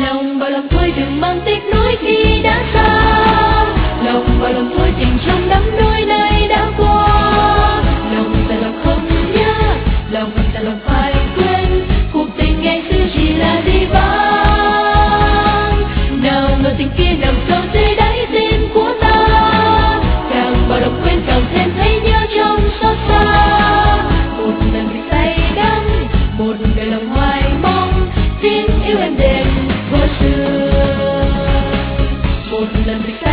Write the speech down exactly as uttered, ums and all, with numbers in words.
Lòng bao lòng thôi đừng mang tiếc nuối khi đã xa, lòng bao lòng thôi tình trong đắm đuối này đã qua. Lòng tại lòng không nhớ, lòng tại lòng phải quên, cuộc tình ngày xưa chỉ là đi vắng. Nào ngờ tình kia nằm sâu dưới đáy tim của ta, càng bao lòng quên càng thêm thấy nhớ trong xót xa. Một lần bị say đắm, một đời lòng hoài mong tiếng yêu em đêm vô xưa. Một lần bị say